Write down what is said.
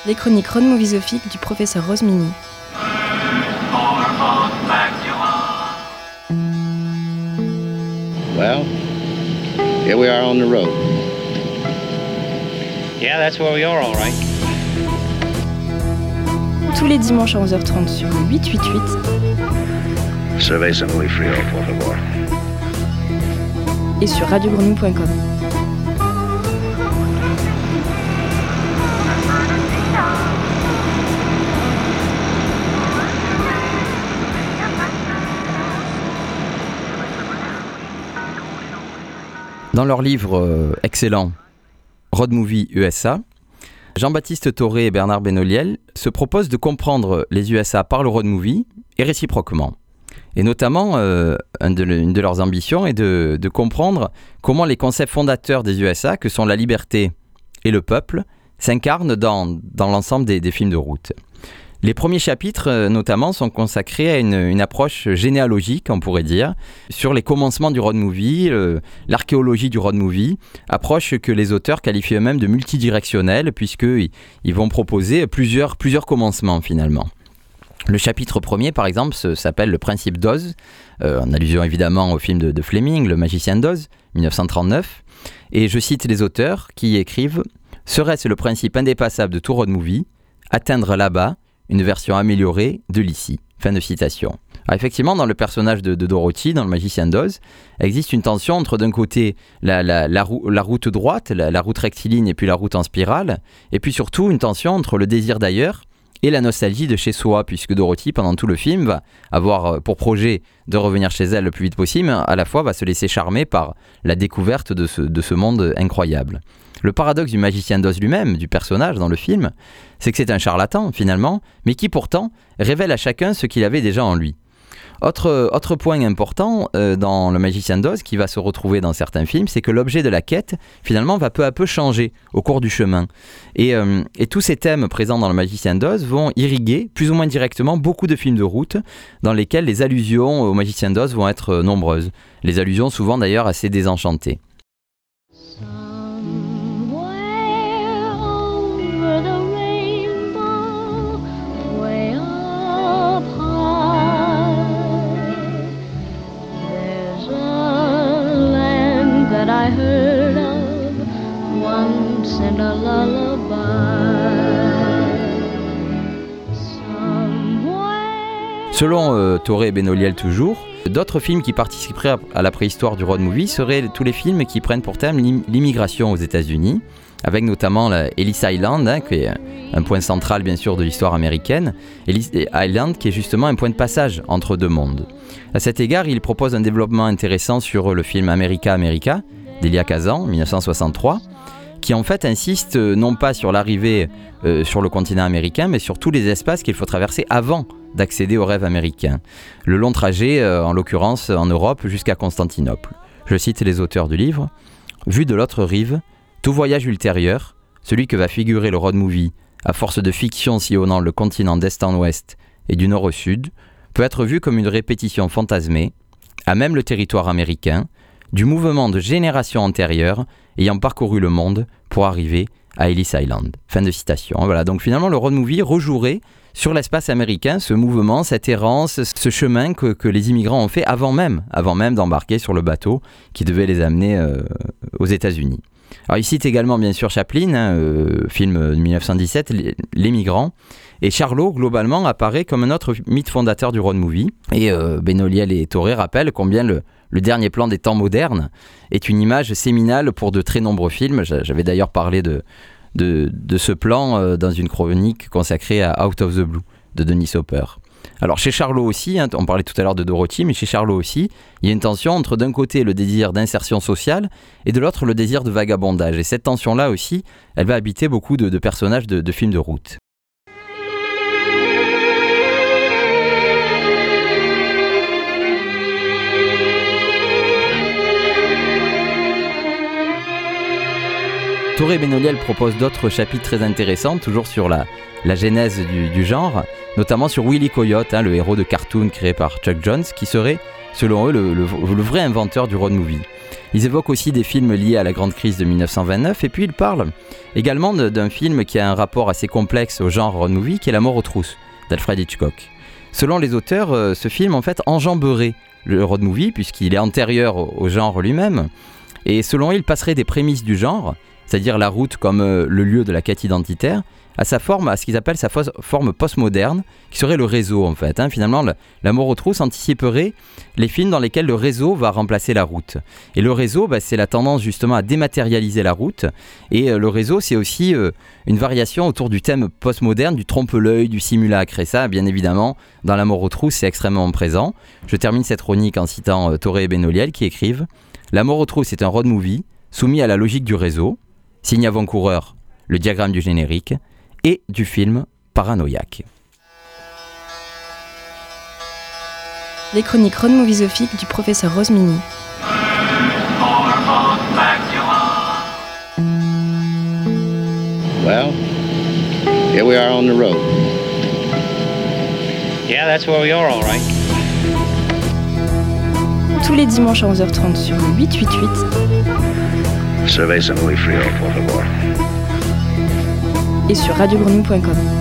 Les chroniques road moviesophiques du professeur Rose Mini. Well, here we are on the road. Yeah, that's where we are, all right. Tous les dimanches à 11h30 sur le 888. Cerveza muy frío, por favor. Et sur radiogrenouille.com. Dans leur livre excellent Road Movie USA, Jean-Baptiste Thoré et Bernard Benoliel se proposent de comprendre les USA par le road movie et réciproquement. Et notamment, une de leurs ambitions est de comprendre comment les concepts fondateurs des USA, que sont la liberté et le peuple, s'incarnent dans l'ensemble des films de route. Les premiers chapitres, notamment, sont consacrés à une approche généalogique, on pourrait dire, sur les commencements du road movie, l'archéologie du road movie, approche que les auteurs qualifient eux-mêmes de multidirectionnelle, puisqu'ils vont proposer plusieurs commencements, finalement. Le chapitre premier, par exemple, s'appelle le principe d'Oz, en allusion évidemment au film de Fleming, Le Magicien d'Oz, 1939. Et je cite les auteurs qui écrivent « Serait-ce le principe indépassable de tout road movie, atteindre là-bas une version améliorée de l'ici ». Fin de citation. Alors effectivement, dans le personnage de Dorothy, dans Le Magicien d'Oz, existe une tension entre d'un côté la route droite, la route rectiligne et puis la route en spirale, et puis surtout une tension entre le désir d'ailleurs et la nostalgie de chez soi, puisque Dorothy, pendant tout le film, va avoir pour projet de revenir chez elle le plus vite possible, à la fois va se laisser charmer par la découverte de ce monde incroyable. Le paradoxe du Magicien d'Oz lui-même, du personnage dans le film, c'est que c'est un charlatan, finalement, mais qui pourtant révèle à chacun ce qu'il avait déjà en lui. Autre point important dans Le Magicien d'Oz, qui va se retrouver dans certains films, c'est que l'objet de la quête, finalement, va peu à peu changer au cours du chemin. Et tous ces thèmes présents dans Le Magicien d'Oz vont irriguer, plus ou moins directement, beaucoup de films de route, dans lesquels les allusions au Magicien d'Oz vont être nombreuses. Les allusions souvent d'ailleurs assez désenchantées. I heard of once in a lullaby. Selon Thoré et Benoliel toujours, d'autres films qui participeraient à la préhistoire du road movie seraient tous les films qui prennent pour thème l'immigration aux États-Unis, avec notamment Ellis Island, qui est un point central bien sûr de l'histoire américaine, Ellis Island qui est justement un point de passage entre deux mondes. À cet égard, il propose un développement intéressant sur le film America d'Elia Kazan, 1963, qui en fait insiste non pas sur l'arrivée sur le continent américain, mais sur tous les espaces qu'il faut traverser avant d'accéder au rêve américain. Le long trajet, en l'occurrence en Europe, jusqu'à Constantinople. Je cite les auteurs du livre. « Vu de l'autre rive, tout voyage ultérieur, celui que va figurer le road movie, à force de fiction sillonnant le continent d'est en ouest et du nord au sud, peut être vu comme une répétition fantasmée, à même le territoire américain, du mouvement de générations antérieures ayant parcouru le monde pour arriver à Ellis Island. » Fin de citation. Voilà, donc finalement le road movie rejouerait sur l'espace américain ce mouvement, cette errance, ce chemin que les immigrants ont fait avant même d'embarquer sur le bateau qui devait les amener aux États-Unis. Alors il cite également bien sûr Chaplin, film de 1917, Les Migrants, et Charlot globalement apparaît comme un autre mythe fondateur du road movie, et Benoliel et Thoré rappellent combien le dernier plan des temps modernes est une image séminale pour de très nombreux films. J'avais d'ailleurs parlé de ce plan dans une chronique consacrée à Out of the Blue de Denis Hopper. Alors chez Charlot aussi, on parlait tout à l'heure de Dorothy, mais chez Charlot aussi, il y a une tension entre d'un côté le désir d'insertion sociale et de l'autre le désir de vagabondage. Et cette tension-là aussi, elle va habiter beaucoup de personnages de films de route. Thoré et Benoliel propose d'autres chapitres très intéressants, toujours sur la genèse du genre, notamment sur Willy Coyote, le héros de cartoon créé par Chuck Jones, qui serait selon eux, le vrai inventeur du road movie. Ils évoquent aussi des films liés à la grande crise de 1929, et puis ils parlent également d'un film qui a un rapport assez complexe au genre road movie, qui est La mort aux trousses, d'Alfred Hitchcock. Selon les auteurs, ce film en fait enjamberait le road movie, puisqu'il est antérieur au genre lui-même, et selon eux, il passerait des prémices du genre, c'est-à-dire la route comme le lieu de la quête identitaire, à ce qu'ils appellent sa forme postmoderne, qui serait le réseau en fait. Finalement, La mort aux trousses anticiperait les films dans lesquels le réseau va remplacer la route. Et le réseau, c'est la tendance justement à dématérialiser la route. Et le réseau, c'est aussi une variation autour du thème postmoderne, du trompe-l'œil, du simulacre. Et ça, bien évidemment, dans La mort aux trousses, c'est extrêmement présent. Je termine cette chronique en citant Toré et Benoliel qui écrivent « La mort aux trousses est un road movie soumis à la logique du réseau, signe avant-coureur, le diagramme du générique, et du film Paranoïaque. » Les chroniques road moviesophiques du professeur Rosmini. Well, here we are on the road. Yeah, that's where we are, all right. Tous les dimanches à 11h30 sur le 888. Cerveza muy frío, por favor. Et sur radiogrenouille.com.